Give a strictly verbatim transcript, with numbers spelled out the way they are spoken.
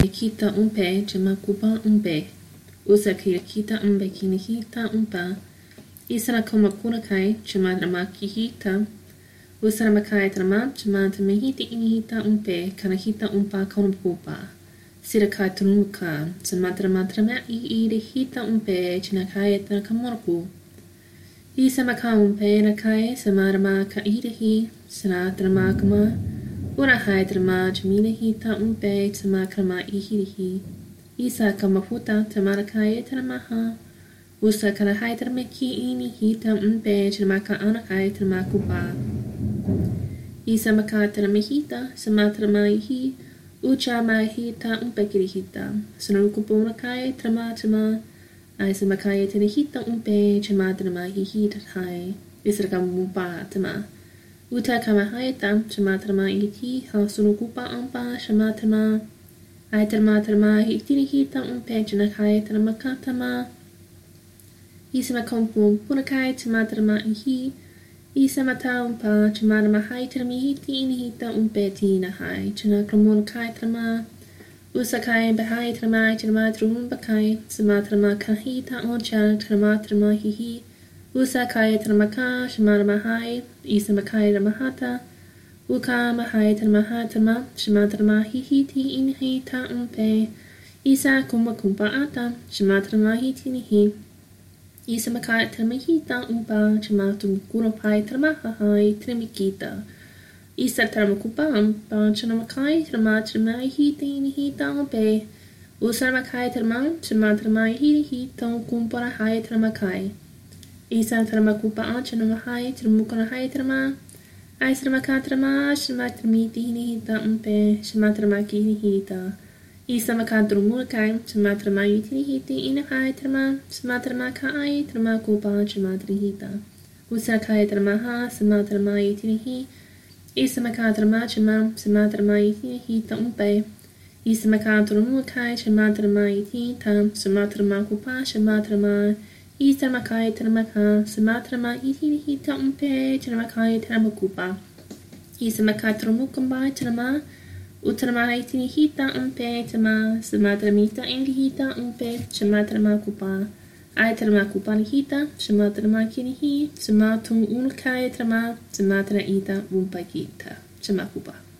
kita umpe chama kupa umpe. Usa kira kita umbe kini hita umpa. Isana koma kuna kai chama drama kihita. Usara makai drama chama drama hiti ini hita umpe kana hita umpa kona kupa. Sira kai tunumuka chama drama drama i iri hita umpe china kai tana kamorku. Isa makai umpe na kai sama drama ka iri hi sana drama kama. Ura hai drama jamina hita umpe chama krama i hiri hi. Isa kama puta tamara kai drama ha. Usa kana hai drama ki ini hita umpe chama ka ana kai drama kupa. Isa makai drama hita sama drama i hi. Ucha mai hita umpe kiri hita. Sana ukupuna kai drama chama. Ai sama kai tani hita umpe chama drama hi hita hai. Isa kama mupa tama. Uta kama haita chama drama i ti ha sunu kupa ampa chama drama. Ai drama drama hi tini hita umpe chana kai drama katama. Isa makampu puna kai chama drama i hi. Isa mata umpa chama drama hai drama hi tini hita umpe tina hai chana kramun kai drama. Usa kai bahai drama chama drumba kai sama drama ka hita oncha drama drama hi hi. Usa kai drama ka chama drama hai. Isa makai drama hata. Uka mahai drama hatama chama drama hi hi ti in hita umpe. Isa kumba kumpa ata chama drama hi tini hi. Isa makai drama hita umpa chama tumkuro pai drama hai trimi kita. Isa drama kupa ampa chama makai drama chama hi tini hita umpe. Usa makai drama chama drama hi hi tong kumpara hai drama kai. Isa drama kupa chama mahai drama hai drama. Ai drama ka drama chama drama tini hita umpe chama drama ki hita. Isa maka drumu kai chama drama tini hiti ina hai drama chama drama ka ai drama kupa chama hita. Usa kai drama ha chama drama tini hi. Isa maka drama chama chama drama tini hita umpe. Isa maka drumu kai chama drama tini ta chama drama kupa chama drama. Isa makai drama ka chama drama tini hita umpe chama kai drama kupa. Isa makai drumu kumbai drama. Utrama tini hita umpe chama chama drama tini hita umpe chama drama kupa. Ai drama kupa ni hita chama drama kini hi chama tung unkai drama chama drama ita umpa kita chama kupa.